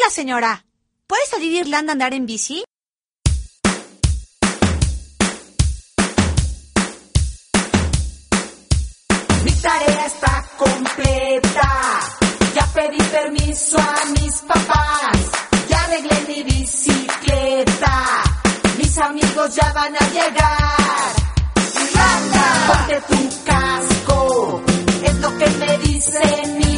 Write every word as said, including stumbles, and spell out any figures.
señora. ¿Puede salir Irlanda a andar en bici? Mi tarea está completa. Ya pedí permiso a mis papás. Ya arreglé mi bicicleta. Mis amigos ya van a llegar. Irlanda, ponte tu casco. Es lo que me dicen mis